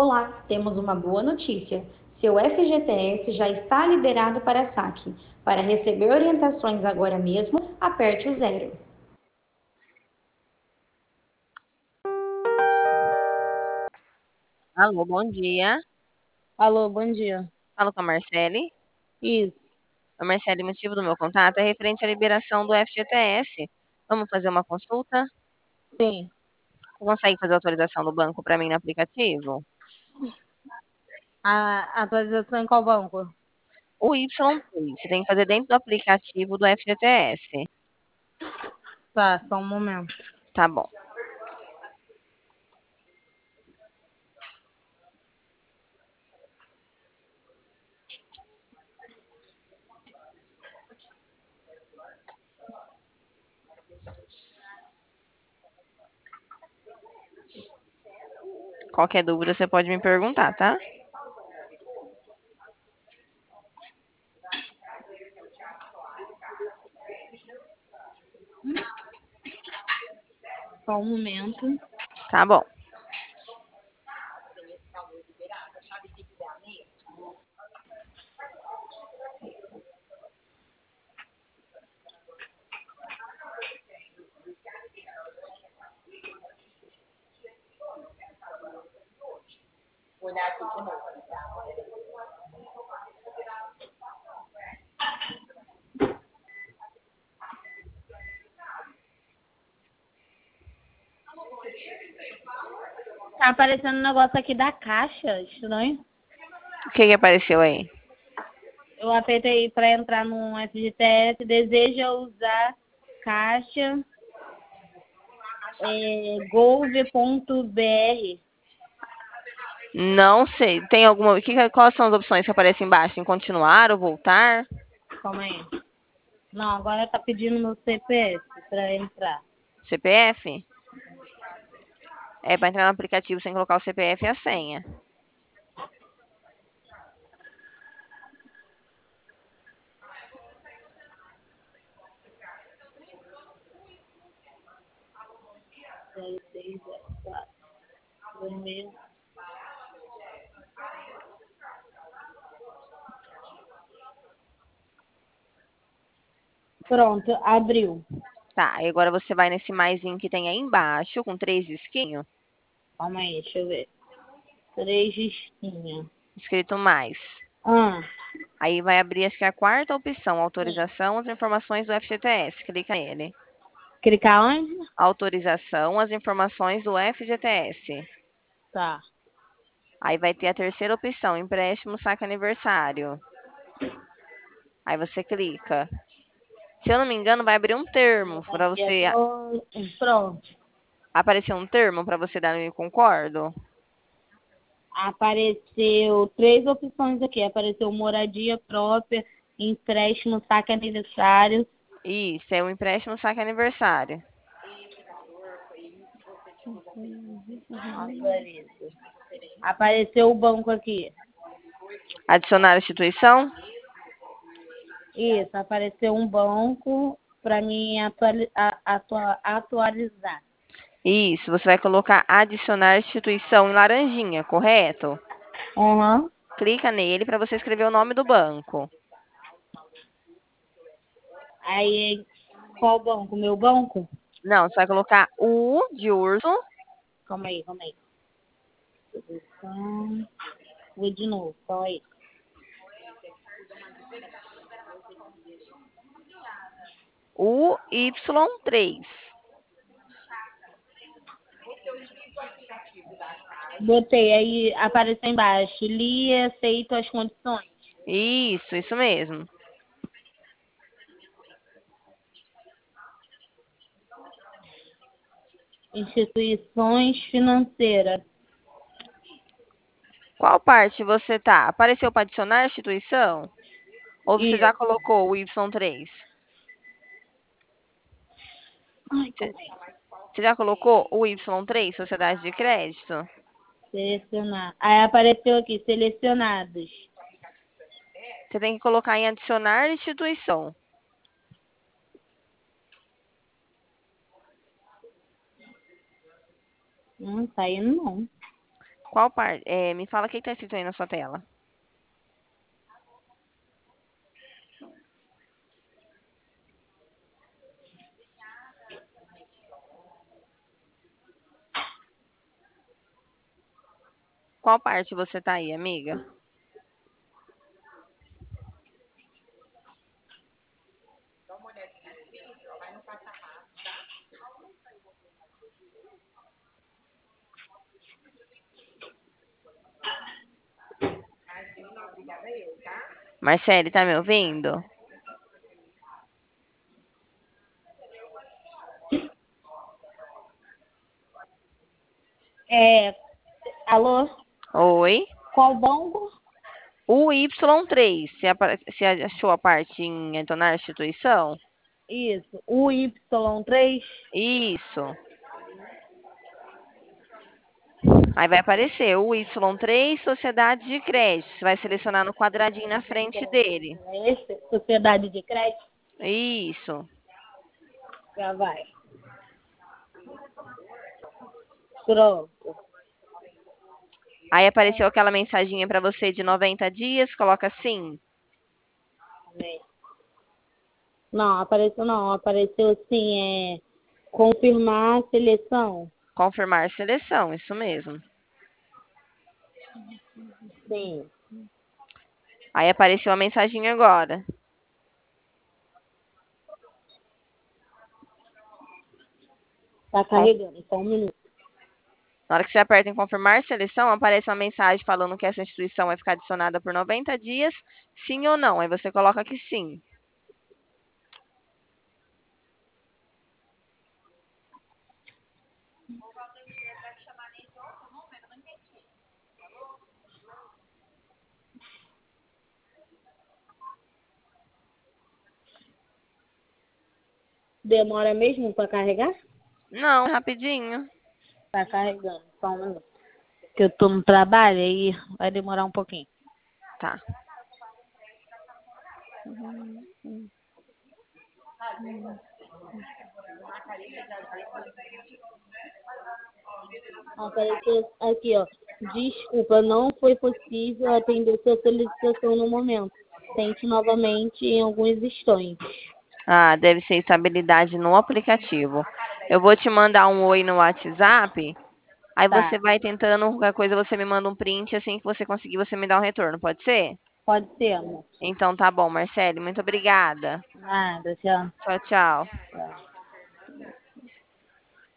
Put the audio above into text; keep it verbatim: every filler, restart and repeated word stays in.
Olá, temos uma boa notícia. Seu F G T S já está liberado para saque. Para receber orientações agora mesmo, aperte o zero. Alô, bom dia. Alô, bom dia. Falo com a Marcele. Isso, A Marcele, o motivo do meu contato é referente à liberação do F G T S. Vamos fazer uma consulta? sim. Você consegue fazer a autorização do banco para mim no aplicativo? A atualização em qual banco? O Y três, você tem que fazer dentro do aplicativo do F G T S. Tá, só um momento. Tá bom. Qualquer dúvida você pode me perguntar, tá? Só um momento. Tá bom. Tá aparecendo um negócio aqui da caixa, estranho. O que que apareceu aí? Eu apertei para entrar no F G T S, deseja usar caixa é, gov.br. Não sei. Tem alguma. que que- Quais são as opções que aparecem embaixo? Em continuar ou voltar? Calma aí. Não, agora tá pedindo meu C P F para entrar. C P F? É para entrar no aplicativo sem colocar o C P F e a senha. zero seis zero quatro. Vermelho. Pronto, abriu. Tá, e agora você vai nesse maisinho que tem aí embaixo, com três risquinhos, Calma aí, deixa eu ver. Três risquinhos. escrito mais. Ah, Aí vai abrir, acho que é a quarta opção, autorização às informações do F G T S. Clica nele. clicar onde? Autorização às informações do F G T S. Tá. Aí vai ter a terceira opção, empréstimo saque aniversário. Aí você clica. Se eu não me engano, vai abrir um termo para Aqui é você. pro- Pronto. Apareceu um termo para você dar no eu concordo? Apareceu três opções aqui. Apareceu moradia própria, empréstimo, saque aniversário. Isso, é o empréstimo saque aniversário. Atualiza. Apareceu o banco aqui. Adicionar instituição? Isso, apareceu um banco para mim atuali- a- atua- atualizar. Isso, você vai colocar adicionar instituição em laranjinha, correto? Uhum. Clica nele para você escrever o nome do banco. Aí, qual banco? Meu banco? Não, você vai colocar U de urso. Calma aí, calma aí. Então, vou de novo, calma aí. U Y três. Botei, aí apareceu embaixo. Li e aceito as condições. Isso, isso mesmo. Instituições financeiras. Qual parte você tá? Apareceu para adicionar instituição? Ou você já Isso. colocou o Y três? Ai, Você calma aí. você já colocou o Y três, Sociedade de Crédito? Selecionar. Aí apareceu aqui, selecionados. Você tem que colocar em adicionar instituição. Não tá indo não. Qual parte? É, me fala o que está escrito aí na sua tela. Qual parte você tá aí, amiga? Marcele, tá me ouvindo? É, alô? Oi? Qual banco? O Y três, você apa- você achou a parte em entonar instituição? Isso. O Y três? Isso. Aí vai aparecer o Y três, Sociedade de Crédito. Você vai selecionar no quadradinho na frente dele. É esse? Sociedade de crédito? Isso. Já vai. Pronto. Aí apareceu aquela mensaginha para você de noventa dias, coloca sim. Não, apareceu não. Apareceu assim, é confirmar a seleção. Confirmar seleção, isso mesmo. Sim. Aí apareceu a mensaginha agora. Tá carregando, só um minuto. Na hora que você aperta em confirmar seleção, aparece uma mensagem falando que essa instituição vai ficar adicionada por noventa dias, sim ou não. Aí você coloca que sim. Demora mesmo para carregar? Não, rapidinho. Tá carregando, só um minuto. Porque eu tô no trabalho aí vai demorar um pouquinho. Tá. Apareceu aqui, ó. Desculpa, não foi possível atender sua solicitação no momento. Tente novamente em alguns instantes. Ah, deve ser estabilidade no aplicativo. Eu vou te mandar um oi no WhatsApp. Aí você Tá, vai tentando, qualquer coisa você me manda um print, assim que você conseguir, você me dá um retorno, pode ser? pode ser, amor. Então tá bom, Marcele, muito obrigada. Nada, tchau. Tchau, tchau. Tchau.